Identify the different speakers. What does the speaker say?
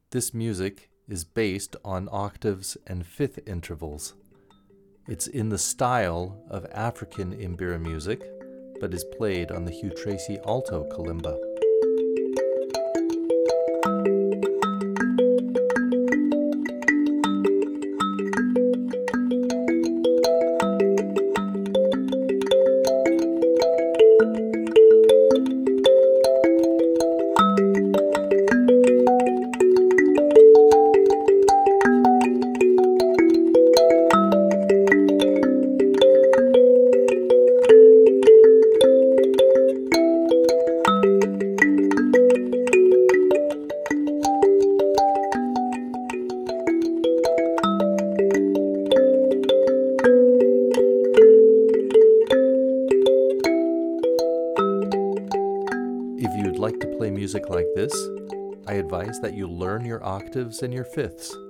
Speaker 1: This music is based on octaves and fifth intervals. It's in the style of African Mbira music, but is played on the Hugh Tracey alto kalimba. If you'd like to play music like this, I advise that you learn your octaves and your fifths.